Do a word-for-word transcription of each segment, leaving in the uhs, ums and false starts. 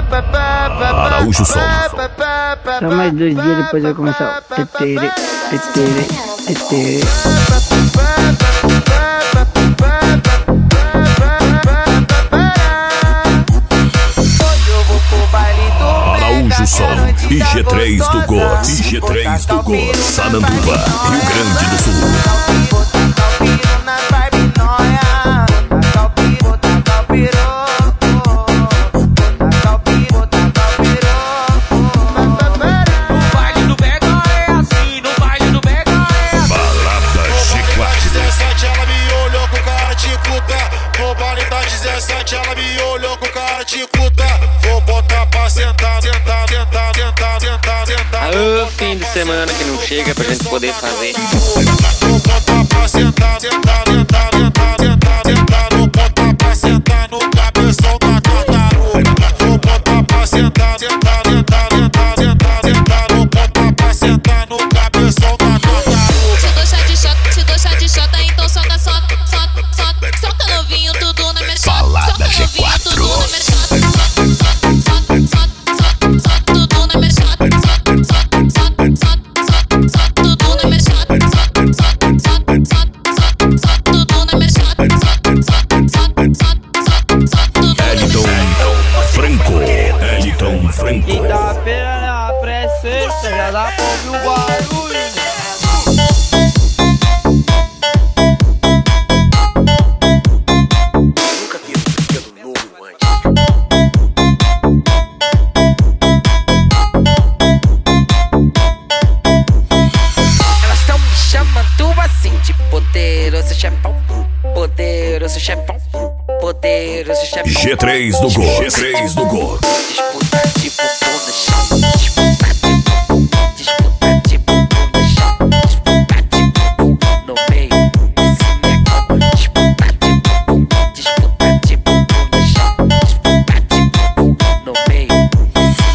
Araújo Som. Só mais dois dias depois vai começar o tetere, tetere, tetere. Araújo Som e G três do God, e G três do God, Sananduva, Rio Grande do Sul. Ela me olhou com cara de puta. Vou botar pra sentar, sentar, sentar, sentar, sentar, sentar. Aô, fim de semana que não chega pra gente poder fazer. Vou botar pra sentar, sentar, sentar, sentar, sentar, sentar. Vou botar pra sentar no cabeção da tartaruga. Vou botar pra sentar, sentar, sentar, sentar, sentar, sentar. Vou botar pra sentar no cabeção da tartaruga. Te dou chá de xota, te dou chá de xota, então solta, solta, solta, solta, solta novinho tudo na minha xota. Balada G quatro. Eliton Franco, Eliton Franco. Quinta-feira na pré-sexta, já dá pra ouvir o barulho. Poderoso chefão, poderoso chefão. G três do God, G três do God. Disputa de bumbum no chão, disputa de bumbum, disputa de bumbum no chão, disputa de bumbum no meio desse negão, disputa de bumbum, disputa de bumbum no chão, disputa de bumbum no meio desse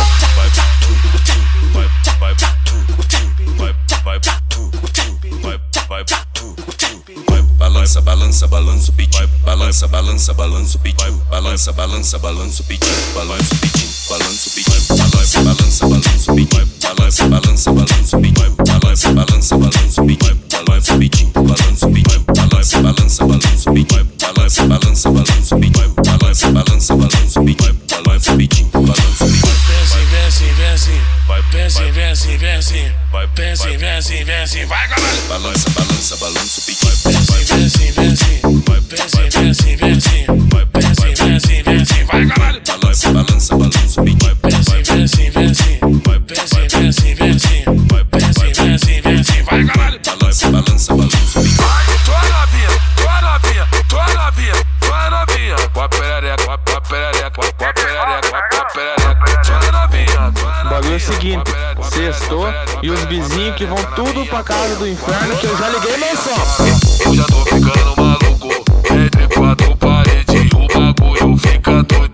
Balança, balança, balança o pitinho. Balança, balança, balança o pitinho. Balança, balança, balança o pitinho. Balança o pitinho, balança o pitinho. Balança, balança, balança o pitinho. Balança, balança, balança o pitinho. Balança, balança, balança o pitinho. Balança o pitinho, balança o pitinho. Balança, balança, balança o pitinho. Balança, balança, balança o pitinho. Balança, balança, balança o pitinho. Balança o pitinho, balança o pitinho. Vem assim, vem assim, vai, vem assim, vem assim, vem assim, vai, vem assim, vem assim, vem assim, vai, caralho. Balança, balança, balança o pitinho. Vem assim, vem assim, vai, vem assim, vem assim, vem assim, vai, vem assim, vem assim, vem assim, vai, caralho. Balança, balança, balança o pitinho. Vem assim, vem assim, vem assim, vai, vem assim, vem assim, vem assim, vai, vem assim, vem assim, vem assim, vai, caralho. Balança, balança, balança o pitinho. Tô novinha, tô novinha, tô novinha, tô novinha. Com a perereca, com a perereca, com a perereca, com a perereca. Tô novinha, tô novinha. O bagulho é o seguinte, sextou e os vizinhos que vão tudo pra casa do inferno que eu já liguei meu som. Eu já tô ficando maluco, entre quatro paredes o bagulho fica doido.